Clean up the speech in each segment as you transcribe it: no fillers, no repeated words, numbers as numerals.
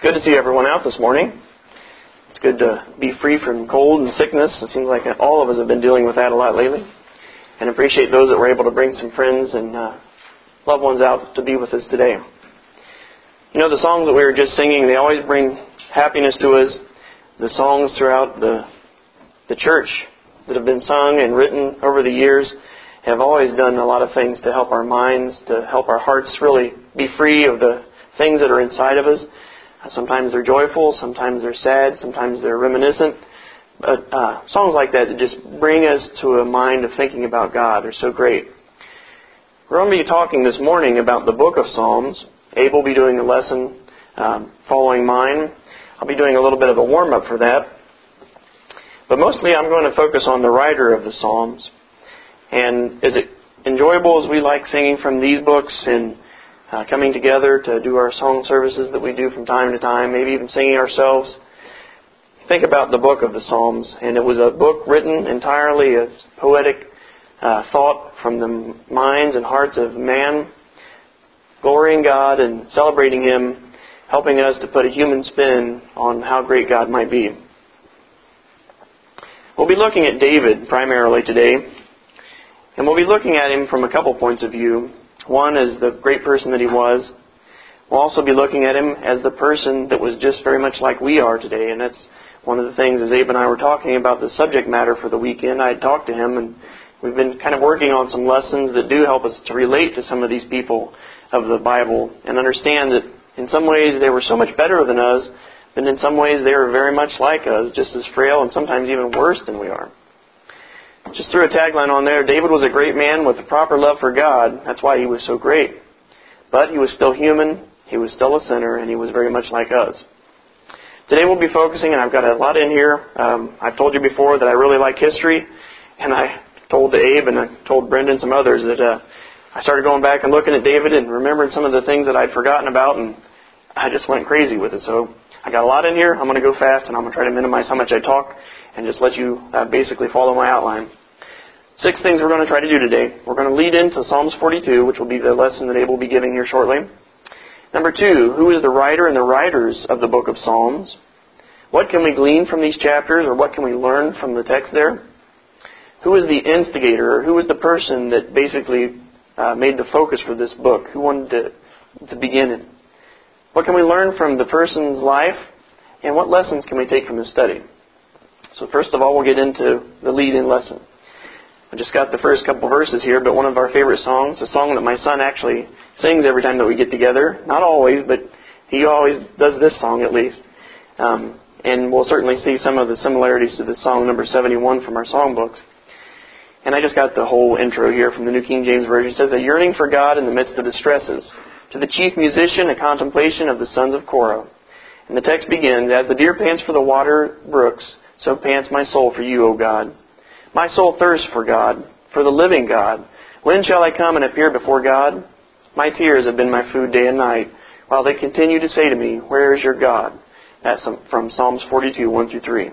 good to see everyone out this morning. It's good to be free from cold and sickness. It seems like all of us have been dealing with that a lot lately. And appreciate those that were able to bring some friends and loved ones out to be with us today. You know, the songs that we were just singing, they always bring happiness to us. The songs throughout the church that have been sung and written over the years have always done a lot of things to help our minds, to help our hearts really be free of the things that are inside of us. Sometimes they're joyful, sometimes they're sad, sometimes they're reminiscent. But songs like that just bring us to a mind of thinking about God. They're so great. We're going to be talking this morning about the book of Psalms. Abe will be doing a lesson following mine. I'll be doing a little bit of a warm-up for that. But mostly I'm going to focus on the writer of the Psalms. And is it enjoyable as we like singing from these books and coming together to do our song services that we do from time to time, maybe even singing ourselves? Think about the book of the Psalms. And it was a book written entirely as poetic thought from the minds and hearts of man, glorying God and celebrating Him, helping us to put a human spin on how great God might be. We'll be looking at David primarily today, and we'll be looking at him from a couple points of view. One is the great person that he was. We'll also be looking at him as the person that was just very much like we are today, and that's one of the things as Abe and I were talking about the subject matter for the weekend. I had talked to him, and we've been kind of working on some lessons that do help us to relate to some of these people of the Bible and understand that in some ways they were so much better than us, and in some ways they were very much like us, just as frail and sometimes even worse than we are. Just threw a tagline on there, David was a great man with a proper love for God. That's why he was so great. But he was still human, he was still a sinner, and he was very much like us. Today we'll be focusing, and I've got a lot in here. I've told you before that I really like history, and I told Abe and I told Brendan and some others that I started going back and looking at David and remembering some of the things that I'd forgotten about, and I just went crazy with it. So I got a lot in here. I'm going to go fast, and I'm going to try to minimize how much I talk and just let you basically follow my outline. 6 things we're going to try to do today. We're going to lead into Psalms 42, which will be the lesson that Abe will be giving here shortly. Number 2, who is the writer and the writers of the book of Psalms? What can we glean from these chapters, or what can we learn from the text there? Who is the instigator, or who is the person that basically made the focus for this book? Who wanted to begin it? What can we learn from the person's life, and what lessons can we take from this study? So first of all, we'll get into the lead-in lesson. I just got the first couple verses here, but one of our favorite songs, a song that my son actually sings every time that we get together. Not always, but he always does this song at least. And we'll certainly see some of the similarities to the song number 71 from our songbooks. And I just got the whole intro here from the New King James Version. It says, a yearning for God in the midst of distresses. To the chief musician, a contemplation of the sons of Korah. And the text begins, as the deer pants for the water brooks, so pants my soul for you, O God. My soul thirsts for God, for the living God. When shall I come and appear before God? My tears have been my food day and night, while they continue to say to me, where is your God? That's from Psalms 42, 1 through 3.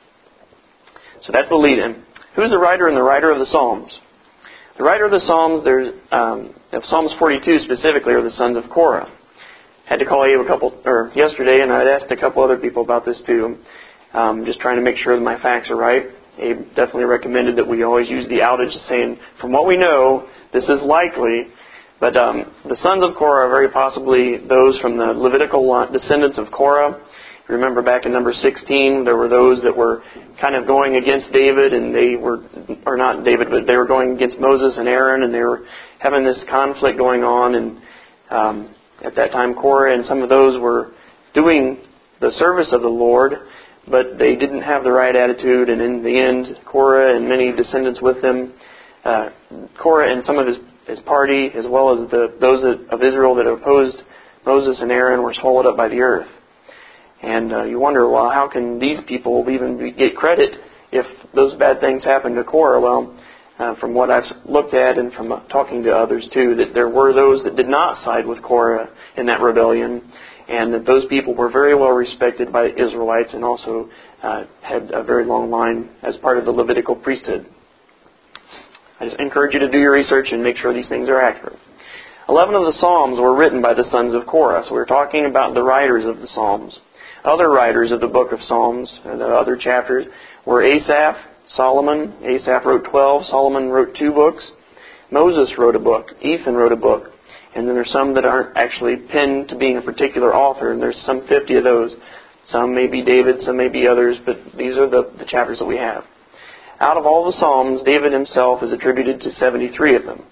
So that's the lead-in. Who's the writer and the writer of the Psalms? The writer of the Psalms, of Psalms 42 specifically, are the sons of Korah. I had to call Abe yesterday, and I'd asked a couple other people about this too. Just trying to make sure that my facts are right. Abe definitely recommended that we always use the outage, saying, from what we know, this is likely. But the sons of Korah are very possibly those from the Levitical descendants of Korah. Remember back in number 16, there were those that were kind of going against David, and they were going against Moses and Aaron, and they were having this conflict going on. And at that time, Korah and some of those were doing the service of the Lord, but they didn't have the right attitude. And in the end, Korah and many descendants with them, Korah and some of his party, as well as those of Israel that opposed Moses and Aaron, were swallowed up by the earth. And you wonder, well, how can these people even get credit if those bad things happened to Korah? Well, from what I've looked at and from talking to others too, that there were those that did not side with Korah in that rebellion, and that those people were very well respected by the Israelites and also had a very long line as part of the Levitical priesthood. I just encourage you to do your research and make sure these things are accurate. 11 of the Psalms were written by the sons of Korah. So we're talking about the writers of the Psalms. Other writers of the book of Psalms, the other chapters, were Asaph, Solomon. Asaph wrote 12. Solomon wrote 2 books. Moses wrote a book. Ethan wrote a book. And then there's some that aren't actually pinned to being a particular author, and there's some 50 of those. Some may be David, some may be others, but these are the chapters that we have. Out of all the Psalms, David himself is attributed to 73 of them.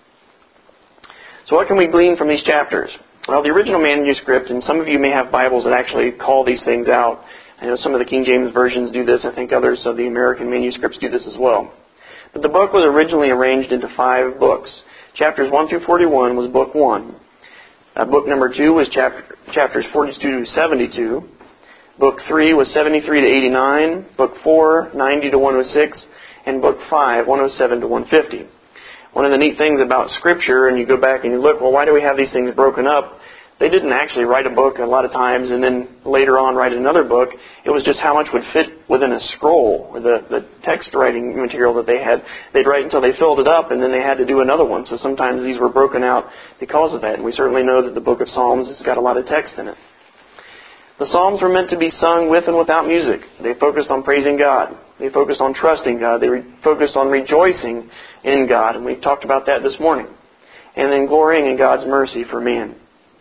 So what can we glean from these chapters? Well, the original manuscript, and some of you may have Bibles that actually call these things out. I know some of the King James versions do this. I think others of the American manuscripts do this as well. But the book was originally arranged into 5 books. Chapters 1 through 41 was book 1. Book number 2 was chapters 42 to 72. Book 3 was 73 to 89. Book 4, 90 to 106. And book 5, 107 to 150. One of the neat things about Scripture, and you go back and you look, well, why do we have these things broken up? They didn't actually write a book a lot of times and then later on write another book. It was just how much would fit within a scroll, or the text writing material that they had. They'd write until they filled it up, and then they had to do another one. So sometimes these were broken out because of that. And we certainly know that the book of Psalms has got a lot of text in it. The Psalms were meant to be sung with and without music. They focused on praising God. They focused on trusting God. They focused on rejoicing in God. And we talked about that this morning. And then glorying in God's mercy for man.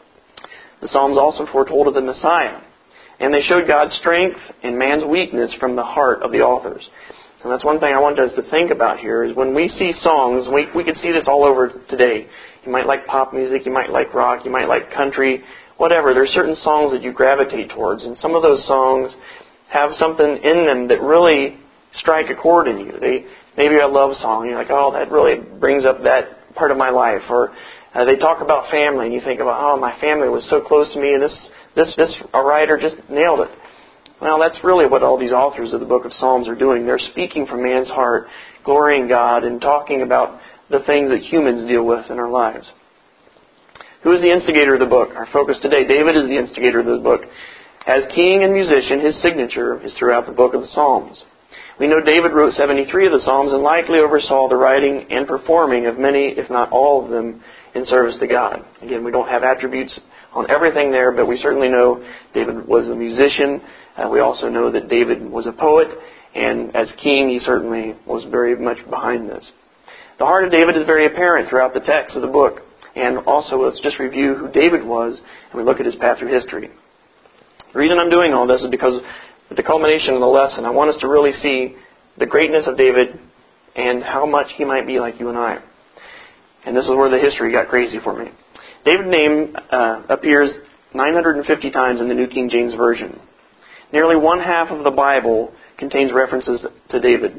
The Psalms also foretold of the Messiah. And they showed God's strength and man's weakness from the heart of the authors. And that's one thing I want us to think about here, is when we see songs, we can see this all over today. You might like pop music, you might like rock, you might like country, whatever. There's certain songs that you gravitate towards. And some of those songs have something in them that really strike a chord in you. Maybe a love song, you're like, oh, that really brings up that part of my life. Or they talk about family, and you think about, oh, my family was so close to me, and this writer just nailed it. Well, that's really what all these authors of the book of Psalms are doing. They're speaking from man's heart, glorying God, and talking about the things that humans deal with in our lives. Who is the instigator of the book? Our focus today, David is the instigator of the book. As king and musician, his signature is throughout the book of the Psalms. We know David wrote 73 of the Psalms and likely oversaw the writing and performing of many, if not all of them, in service to God. Again, we don't have attributes on everything there, but we certainly know David was a musician. We also know that David was a poet, and as king, he certainly was very much behind this. The heart of David is very apparent throughout the text of the book. And also, let's just review who David was, and we look at his path through history. The reason I'm doing all this is because at the culmination of the lesson, I want us to really see the greatness of David and how much he might be like you and I. And this is where the history got crazy for me. David's name appears 950 times in the New King James Version. Nearly 1/2 of the Bible contains references to David.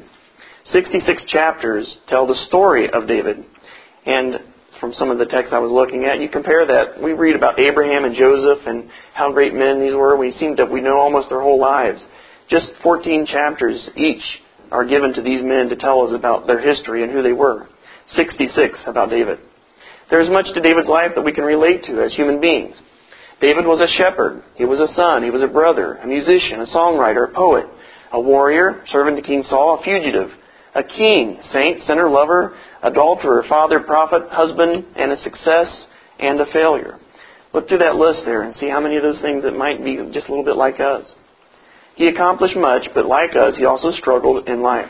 66 chapters tell the story of David. And from some of the texts I was looking at, you compare that. We read about Abraham and Joseph and how great men these were. We know almost their whole lives. Just 14 chapters each are given to these men to tell us about their history and who they were. 66 about David. There is much to David's life that we can relate to as human beings. David was a shepherd. He was a son. He was a brother, a musician, a songwriter, a poet, a warrior, servant to King Saul, a fugitive, a king, saint, sinner, lover, adulterer, father, prophet, husband, and a success and a failure. Look through that list there and see how many of those things that might be just a little bit like us. He accomplished much, but like us, he also struggled in life.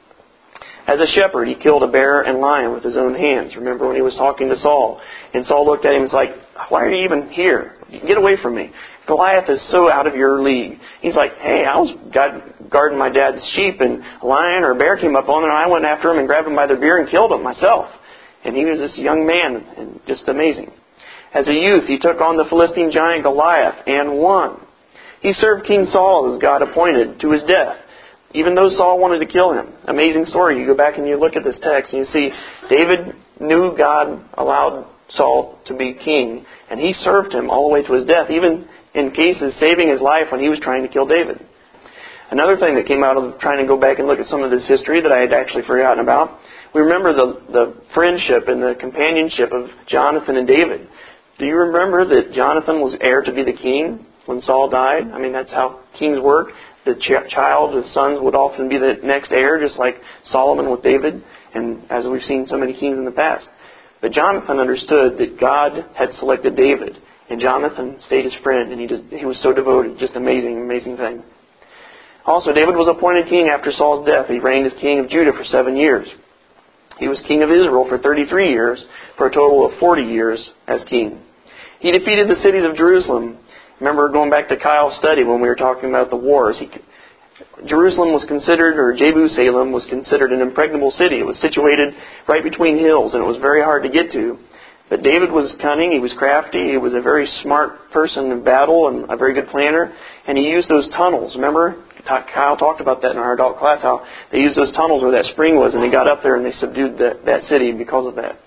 As a shepherd, he killed a bear and lion with his own hands. Remember when he was talking to Saul, and Saul looked at him and was like, why are you even here? Get away from me. Goliath is so out of your league. He's like, hey, I was guarding my dad's sheep, and a lion or a bear came up on him, and I went after him and grabbed him by the beard and killed him myself. And he was this young man, and just amazing. As a youth, he took on the Philistine giant Goliath and won. He served King Saul as God appointed to his death, even though Saul wanted to kill him. Amazing story. You go back and you look at this text and you see David knew God allowed Saul to be king, and he served him all the way to his death, even in cases saving his life when he was trying to kill David. Another thing that came out of trying to go back and look at some of this history that I had actually forgotten about, we remember the friendship and the companionship of Jonathan and David. Do you remember that Jonathan was heir to be the king when Saul died? I mean, that's how kings work. The child, the sons would often be the next heir, just like Solomon with David, and as we've seen so many kings in the past. But Jonathan understood that God had selected David, and Jonathan stayed his friend, and he was so devoted. Just amazing, amazing thing. Also, David was appointed king after Saul's death. He reigned as king of Judah for 7 years. He was king of Israel for 33 years, for a total of 40 years as king. He defeated the cities of Jerusalem. Remember going back to Kyle's study when we were talking about the wars. Jerusalem was considered, or Jerusalem was considered an impregnable city. It was situated right between hills, and it was very hard to get to. But David was cunning, he was crafty, he was a very smart person in battle and a very good planner, and he used those tunnels. Remember, Kyle talked about that in our adult class, how they used those tunnels where that spring was, and they got up there and they subdued that city because of that.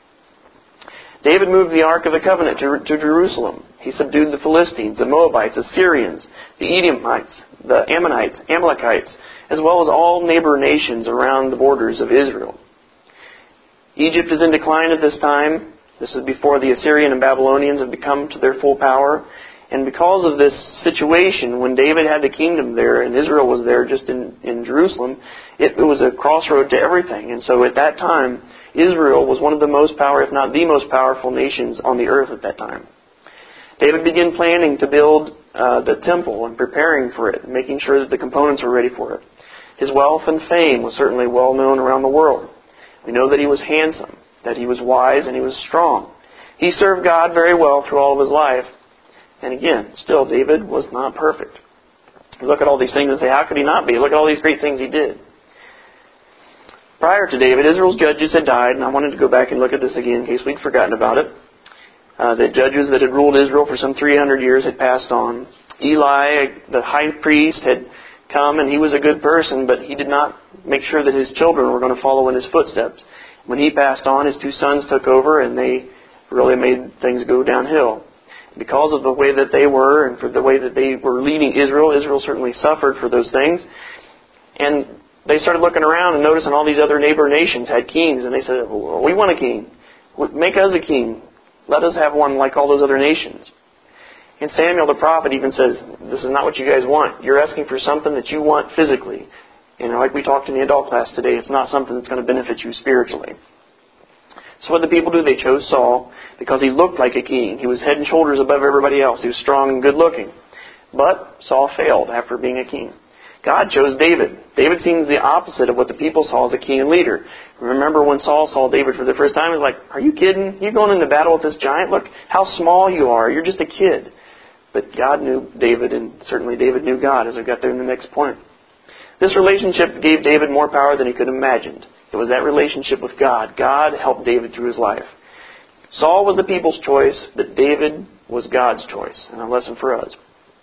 David moved the Ark of the Covenant to Jerusalem. He subdued the Philistines, the Moabites, the Syrians, the Edomites, the Ammonites, Amalekites, as well as all neighbor nations around the borders of Israel. Egypt is in decline at this time. This is before the Assyrian and Babylonians have become to their full power. And because of this situation, when David had the kingdom there and Israel was there just in Jerusalem, it was a crossroad to everything. And so at that time, Israel was one of the most powerful, if not the most powerful nations on the earth at that time. David began planning to build the temple and preparing for it, making sure that the components were ready for it. His wealth and fame was certainly well known around the world. We know that he was handsome, that he was wise, and he was strong. He served God very well through all of his life. And again, still, David was not perfect. You look at all these things and say, how could he not be? Look at all these great things he did. Prior to David, Israel's judges had died, and I wanted to go back and look at this again in case we'd forgotten about it. The judges that had ruled Israel for some 300 years had passed on. Eli, the high priest, had come, and he was a good person, but he did not make sure that his children were going to follow in his footsteps. When he passed on, his 2 sons took over, and they really made things go downhill. Because of the way that they were and for the way that they were leading Israel, Israel certainly suffered for those things. And they started looking around and noticing all these other neighbor nations had kings, and they said, well, we want a king. Make us a king. Let us have one like all those other nations. And Samuel the prophet even says, this is not what you guys want. You're asking for something that you want physically. And like we talked in the adult class today, it's not something that's going to benefit you spiritually. So what did the people do? They chose Saul because he looked like a king. He was head and shoulders above everybody else. He was strong and good looking. But Saul failed after being a king. God chose David. David seems the opposite of what the people saw as a king and leader. Remember when Saul saw David for the first time, he was like, are you kidding? You're going into battle with this giant? Look how small you are. You're just a kid. But God knew David, and certainly David knew God, as we got there in the next point. This relationship gave David more power than he could have imagined. It was that relationship with God. God helped David through his life. Saul was the people's choice, but David was God's choice. And a lesson for us.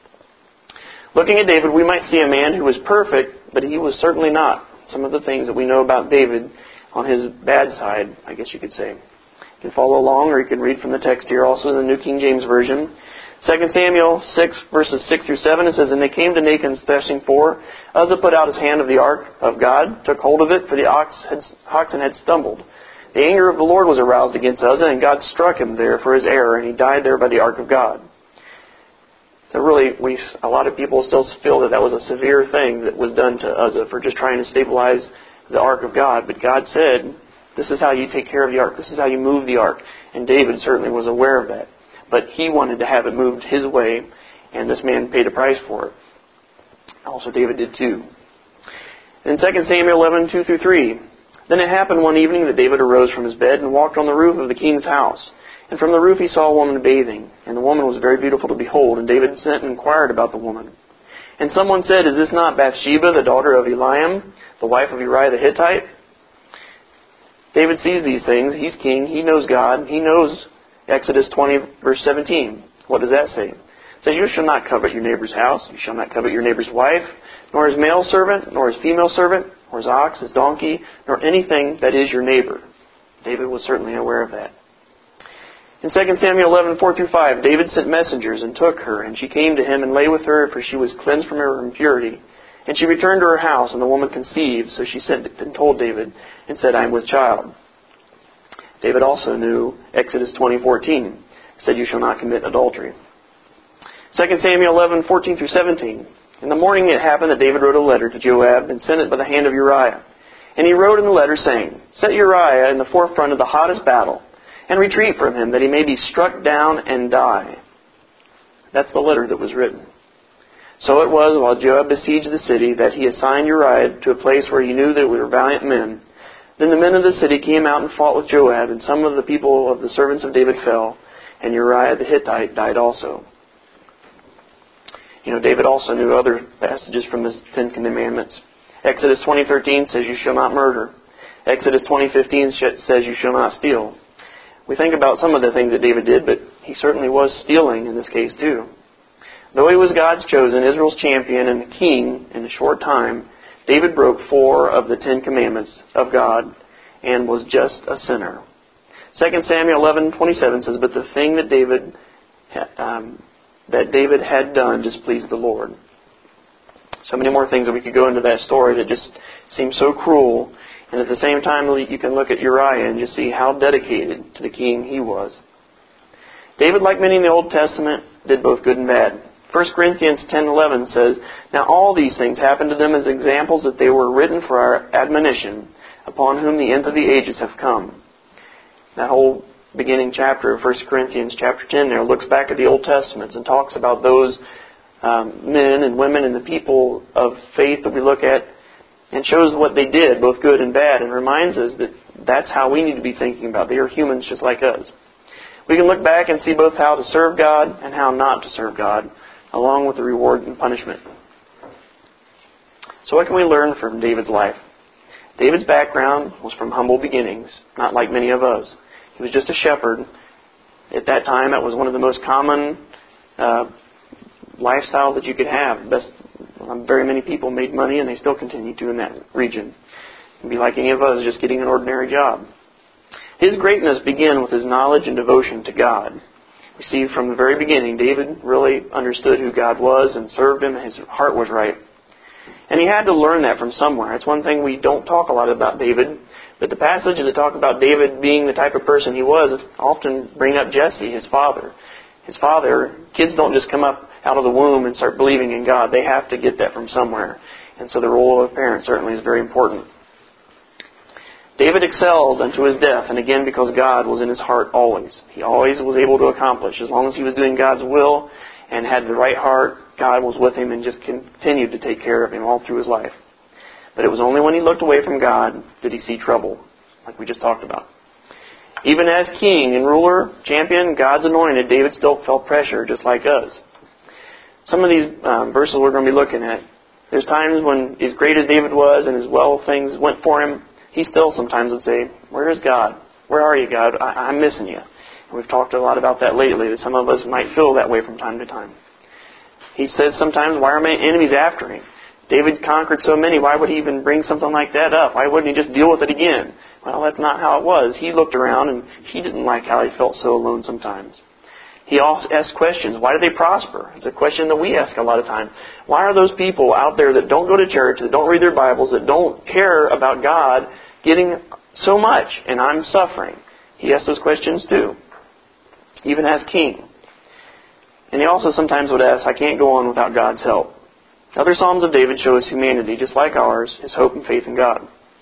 Looking at David, we might see a man who was perfect, but he was certainly not. Some of the things that we know about David on his bad side, I guess you could say. You can follow along, or you can read from the text here, also in the New King James Version. 2 Samuel 6, verses 6 through 7, it says, And they came to Nachon's threshing floor. Uzzah put out his hand of the ark of God, took hold of it, for the oxen had stumbled. The anger of the Lord was aroused against Uzzah, and God struck him there for his error, and he died there by the ark of God. So really, a lot of people still feel that was a severe thing that was done to Uzzah for just trying to stabilize the ark of God. But God said, this is how you take care of the ark. This is how you move the ark. And David certainly was aware of that. But he wanted to have it moved his way, and this man paid a price for it. Also, David did too. In 2 Samuel 11, 2 through 3, Then it happened one evening that David arose from his bed and walked on the roof of the king's house. And from the roof he saw a woman bathing, and the woman was very beautiful to behold, and David sent and inquired about the woman. And someone said, Is this not Bathsheba, the daughter of Eliam, the wife of Uriah the Hittite? David sees these things. He's king. He knows God. He knows Exodus 20, verse 17. What does that say? It says, You shall not covet your neighbor's house. You shall not covet your neighbor's wife, nor his male servant, nor his female servant, nor his ox, his donkey, nor anything that is your neighbor. David was certainly aware of that. In 2 Samuel 11, 4 through 5, David sent messengers and took her, and she came to him and lay with her, for she was cleansed from her impurity. And she returned to her house, and the woman conceived. So she sent and told David, and said, I am with child. David also knew Exodus 20:14. It said, You shall not commit adultery. 2 Samuel 11, 14 through 17. In the morning it happened that David wrote a letter to Joab and sent it by the hand of Uriah. And he wrote in the letter saying, Set Uriah in the forefront of the hottest battle. and retreat from him, that he may be struck down and die." That's the letter that was written. So it was, while Joab besieged the city, that he assigned Uriah to a place where he knew that we were valiant men. Then the men of the city came out and fought with Joab, and some of the people of the servants of David fell, and Uriah the Hittite died also. David also knew other passages from the Ten Commandments. Exodus 20:13 says, "You shall not murder." Exodus 20:15 says, "You shall not steal." We think about some of the things that David did, but he certainly was stealing in this case too. Though he was God's chosen, Israel's champion, and king in a short time, David broke 4 of the 10 commandments of God and was just a sinner. 2 Samuel 11:27 says, "But the thing that David had done displeased the Lord." So many more things that we could go into that story that just seem so cruel. And at the same time, you can look at Uriah and just see how dedicated to the king he was. David, like many in the Old Testament, did both good and bad. 1 Corinthians 10:11 says, "Now all these things happened to them as examples, that they were written for our admonition, upon whom the ends of the ages have come." That whole beginning chapter of 1 Corinthians chapter 10 there looks back at the Old Testament and talks about those men and women and the people of faith that we look at, and shows what they did, both good and bad, and reminds us that that's how we need to be thinking about. They are humans just like us. We can look back and see both how to serve God and how not to serve God, along with the reward and punishment. So what can we learn from David's life? David's background was from humble beginnings, not like many of us. He was just a shepherd. At that time, that was one of the most common lifestyles that you could have. Very many people made money, and they still continue to in that region. It'd be like any of us just getting an ordinary job. His greatness began with his knowledge and devotion to God. We see from the very beginning, David really understood who God was and served Him, and his heart was right. And he had to learn that from somewhere. It's one thing we don't talk a lot about David, but the passages that talk about David being the type of person he was often bring up Jesse, his father. His father, kids don't just come up out of the womb and start believing in God. They have to get that from somewhere. And so the role of a parent certainly is very important. David excelled unto his death, and again because God was in his heart always. He always was able to accomplish. As long as he was doing God's will and had the right heart, God was with him and just continued to take care of him all through his life. But it was only when he looked away from God did he see trouble, like we just talked about. Even as king and ruler, champion, God's anointed, David still felt pressure just like us. Some of these verses we're going to be looking at, there's times when, as great as David was and as well things went for him, he still sometimes would say, "Where is God? Where are you, God? I'm missing you." And we've talked a lot about that lately, that some of us might feel that way from time to time. He says sometimes, "Why are my enemies after me?" David conquered so many, why would he even bring something like that up? Why wouldn't he just deal with it again? Well, that's not how it was. He looked around and he didn't like how he felt so alone sometimes. He also asked questions. Why do they prosper? It's a question that we ask a lot of times. Why are those people out there that don't go to church, that don't read their Bibles, that don't care about God, getting so much, and I'm suffering? He asked those questions too, even as king. And he also sometimes would ask, "I can't go on without God's help." Other Psalms of David show his humanity, just like ours, his hope and faith in God.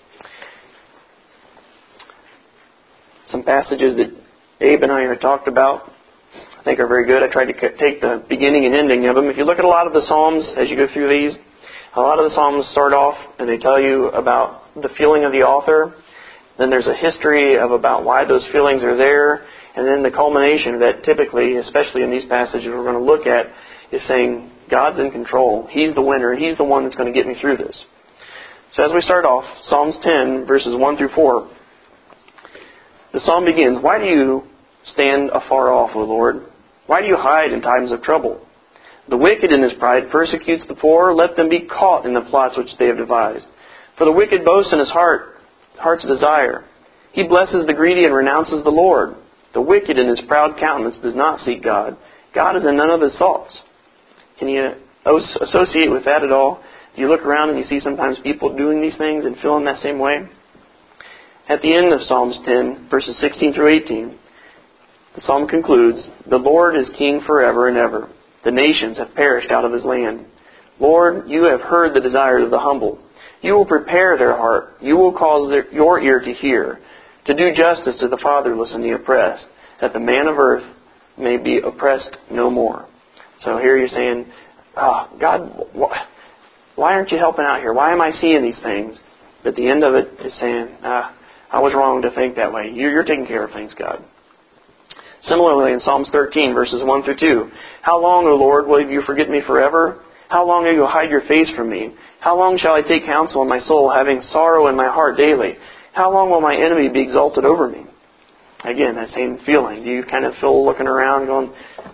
Some passages that Abe and I have talked about, I think are very good. I tried to take the beginning and ending of them. If you look at a lot of the Psalms as you go through these, a lot of the Psalms start off and they tell you about the feeling of the author. Then there's a history of about why those feelings are there. And then the culmination of that, typically, especially in these passages we're going to look at, is saying, God's in control. He's the winner. He's the one that's going to get me through this. So as we start off, Psalms 10, verses 1 through 4, the psalm begins, "Why do you stand afar off, O Lord? Why do you hide in times of trouble? The wicked in his pride persecutes the poor. Let them be caught in the plots which they have devised. For the wicked boasts in his heart's desire. He blesses the greedy and renounces the Lord. The wicked in his proud countenance does not seek God. God is in none of his thoughts." Can you associate with that at all? Do you look around and you see sometimes people doing these things and feeling that same way? At the end of Psalms 10, verses 16 through 18, the psalm concludes, "The Lord is king forever and ever. The nations have perished out of his land. Lord, you have heard the desires of the humble. You will prepare their heart. You will cause your ear to hear. to do justice to the fatherless and the oppressed, that the man of earth may be oppressed no more. So here you're saying, God, why aren't you helping out here? Why am I seeing these things? But the end of it is saying, I was wrong to think that way. You're taking care of things, God. Similarly, in Psalms 13, verses 1 through 2, how long, O Lord, will you forget me forever? How long will you hide your face from me? How long shall I take counsel in my soul, having sorrow in my heart daily? How long will my enemy be exalted over me? Again, that same feeling. Do you kind of feel looking around going,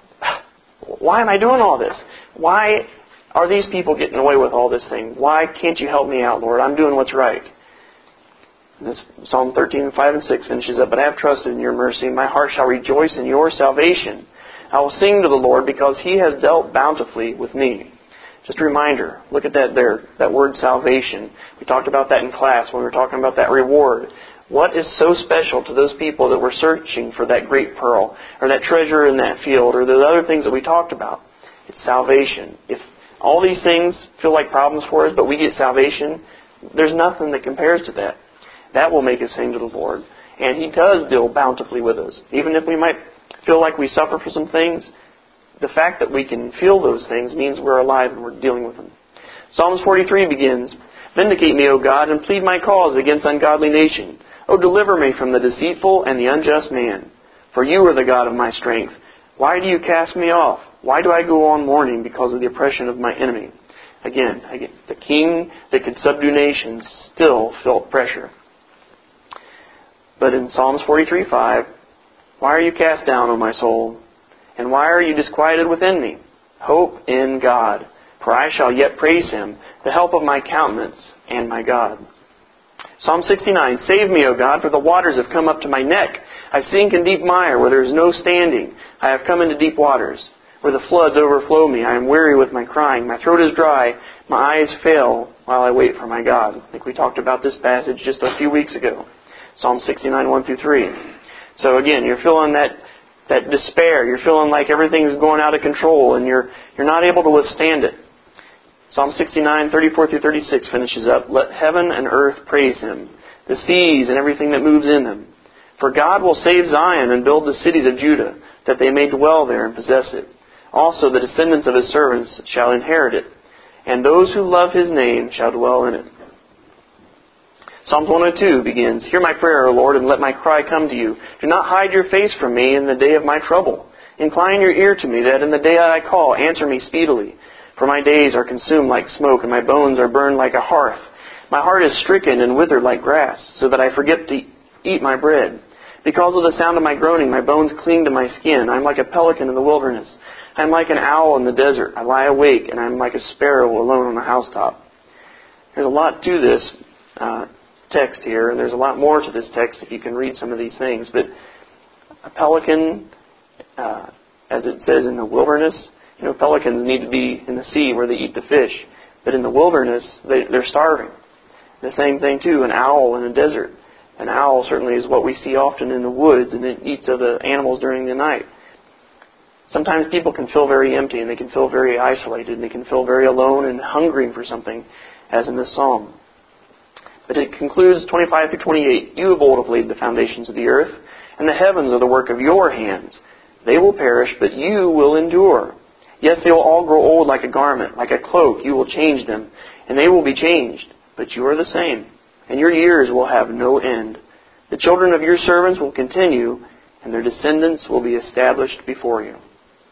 why am I doing all this? Why are these people getting away with all this thing? Why can't you help me out, Lord? I'm doing what's right. This Psalm 13, 5 and 6 finishes up, but I have trusted in your mercy, and my heart shall rejoice in your salvation. I will sing to the Lord because he has dealt bountifully with me. Just a reminder, look at that there, that word salvation. We talked about that in class when we were talking about that reward. What is so special to those people that were searching for that great pearl, or that treasure in that field, or the other things that we talked about? It's salvation. If all these things feel like problems for us, but we get salvation, there's nothing that compares to that. That will make us sing to the Lord. And he does deal bountifully with us. Even if we might feel like we suffer for some things, the fact that we can feel those things means we're alive and we're dealing with them. Psalms 43 begins, vindicate me, O God, and plead my cause against ungodly nation. O deliver me from the deceitful and the unjust man. For you are the God of my strength. Why do you cast me off? Why do I go on mourning because of the oppression of my enemy? Again, the king that could subdue nations still felt pressure. But in Psalms 43:5, why are you cast down, O my soul? And why are you disquieted within me? Hope in God, for I shall yet praise him, the help of my countenance and my God. Psalm 69, save me, O God, for the waters have come up to my neck. I sink in deep mire where there is no standing. I have come into deep waters, where the floods overflow me. I am weary with my crying. My throat is dry. My eyes fail while I wait for my God. I think we talked about this passage just a few weeks ago. Psalm 69, 1 through 3. So again, you're feeling that despair. You're feeling like everything's going out of control and you're not able to withstand it. Psalm 69, 34 through 36 finishes up, let heaven and earth praise him, the seas and everything that moves in them. For God will save Zion and build the cities of Judah, that they may dwell there and possess it. Also the descendants of his servants shall inherit it, and those who love his name shall dwell in it. Psalms 102 begins, hear my prayer, O Lord, and let my cry come to you. Do not hide your face from me in the day of my trouble. Incline your ear to me, that in the day that I call, answer me speedily. For my days are consumed like smoke, and my bones are burned like a hearth. My heart is stricken and withered like grass, so that I forget to eat my bread. Because of the sound of my groaning, my bones cling to my skin. I am like a pelican in the wilderness. I am like an owl in the desert. I lie awake, and I am like a sparrow alone on a housetop. There's a lot to this text here, and there's a lot more to this text if you can read some of these things. But a pelican, as it says in the wilderness, pelicans need to be in the sea where they eat the fish. But in the wilderness, they're starving. The same thing too, an owl in a desert. An owl certainly is what we see often in the woods, and it eats of the animals during the night. Sometimes people can feel very empty, and they can feel very isolated, and they can feel very alone and hungering for something, as in this psalm. But it concludes 25 through 28. You of old have laid the foundations of the earth, and the heavens are the work of your hands. They will perish, but you will endure. Yes, they will all grow old like a garment, like a cloak. You will change them, and they will be changed. But you are the same, and your years will have no end. The children of your servants will continue, and their descendants will be established before you.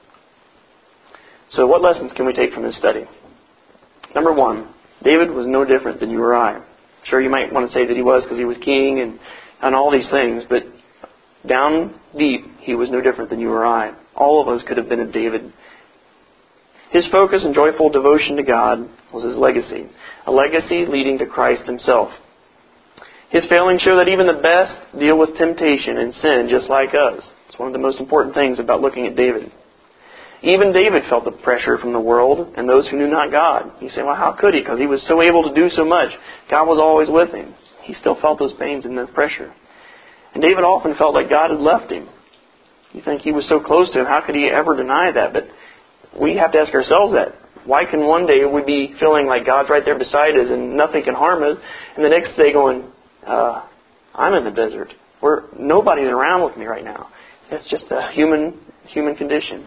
So what lessons can we take from this study? Number one, David was no different than you or I. Sure, you might want to say that he was because he was king and all these things, but down deep, he was no different than you or I. All of us could have been a David. His focus and joyful devotion to God was his legacy, a legacy leading to Christ himself. His failings show that even the best deal with temptation and sin just like us. It's one of the most important things about looking at David. Even David felt the pressure from the world and those who knew not God. You say, well, how could he? Because he was so able to do so much. God was always with him. He still felt those pains and that pressure. And David often felt like God had left him. You think he was so close to him, how could he ever deny that? But we have to ask ourselves that. Why can one day we be feeling like God's right there beside us and nothing can harm us, and the next day going, I'm in the desert. Nobody's around with me right now. It's just a human condition.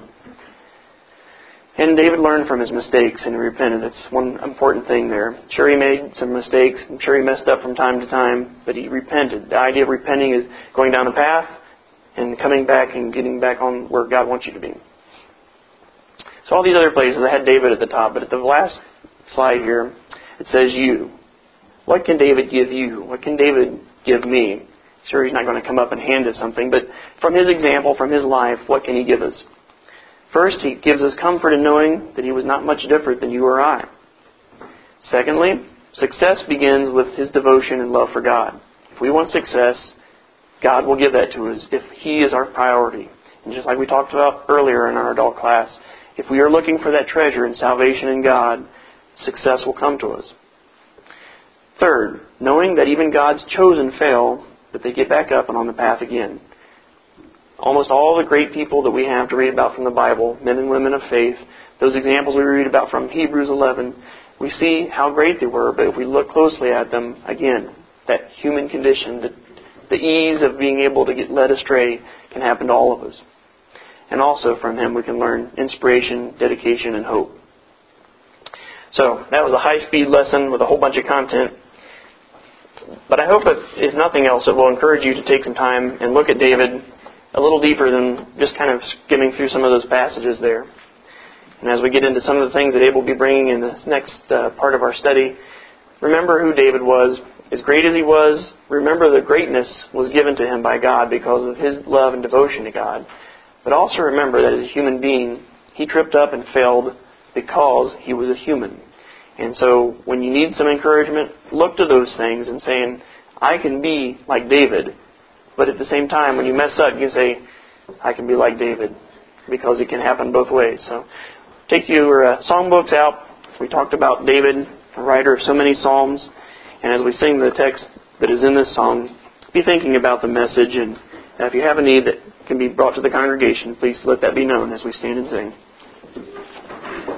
And David learned from his mistakes and repented. That's one important thing there. Sure, he made some mistakes. I'm sure he messed up from time to time, but he repented. The idea of repenting is going down a path and coming back and getting back on where God wants you to be. So all these other places, I had David at the top, but at the last slide here, it says you. What can David give you? What can David give me? Sure, he's not going to come up and hand us something, but from his example, from his life, what can he give us? First, he gives us comfort in knowing that he was not much different than you or I. Secondly, success begins with his devotion and love for God. If we want success, God will give that to us if He is our priority. And just like we talked about earlier in our adult class, if we are looking for that treasure in salvation in God, success will come to us. Third, knowing that even God's chosen fail, but they get back up and on the path again. Almost all the great people that we have to read about from the Bible, men and women of faith, those examples we read about from Hebrews 11, we see how great they were, but if we look closely at them, again, that human condition, the ease of being able to get led astray can happen to all of us. And also from him we can learn inspiration, dedication, and hope. So that was a high-speed lesson with a whole bunch of content. But I hope, if nothing else, it will encourage you to take some time and look at David a little deeper than just kind of skimming through some of those passages there. And as we get into some of the things that Abe will be bringing in this next part of our study, remember who David was. As great as he was, remember the greatness was given to him by God because of his love and devotion to God. But also remember that as a human being, he tripped up and failed because he was a human. And so when you need some encouragement, look to those things and saying, I can be like David. But at the same time, when you mess up, you say, I can be like David. Because it can happen both ways. So take your songbooks out. We talked about David, a writer of so many psalms. And as we sing the text that is in this song, be thinking about the message. And if you have a need that can be brought to the congregation, please let that be known as we stand and sing.